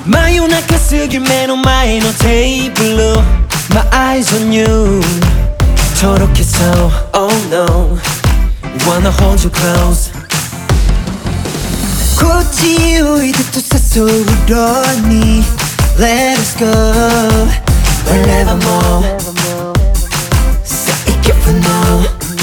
真夜中過ぎ目の前のテーブル My eyes on you とろけそう Oh no Wanna hold you close こっちおいでと誘うように Let us go Wherever more Say it for now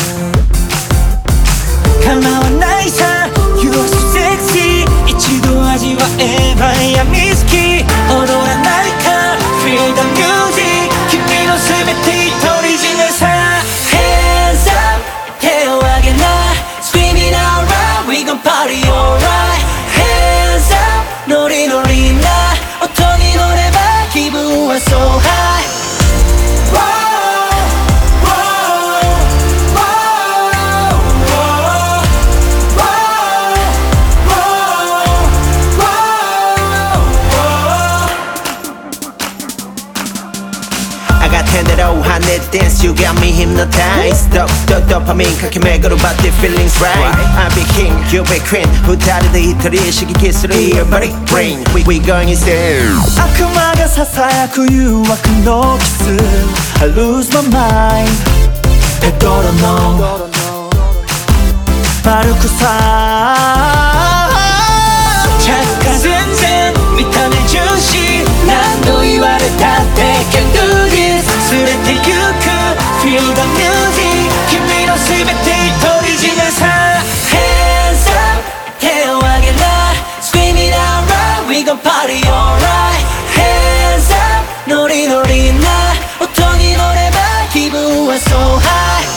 構わないさ You are so sexy 一度味わえば闇好き踊らないか Feel the music 君のすべて独り占めさ Hands up 手を上げな Screaming out loud We gon' party alright Hands up ノリノリな音に乗れば気分は so high I got 10대로 하늘 dance You got me hypnotized 도파민駆け巡る But the feelings right I'll be king, you be queen 二人で一人刺激する Your body brain We going insane 悪魔が囁く誘惑のキス I lose my mind ペトロの丸くさ着火全然見た目重視何度言われたって Can do this 連れて行く Feel the music 君のすべて独り占めさ Hands up 手を上げな Screaming out loud We gon' party alright Hands up ノリノリな音に乗れば気分は so high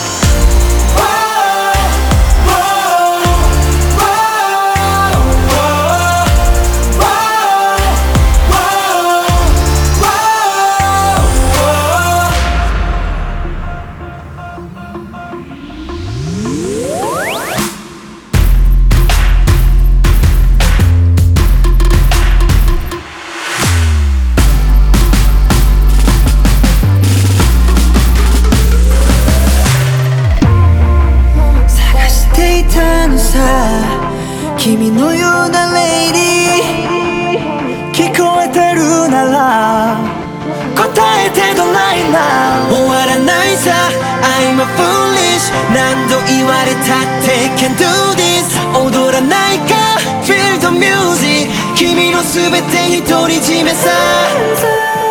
君のようなレイディー聞こえてるなら答えてどないな終わらないさ I'm a foolish 何度言われたって Can do this 踊らないか Feel the music 君のすべて独り占めさ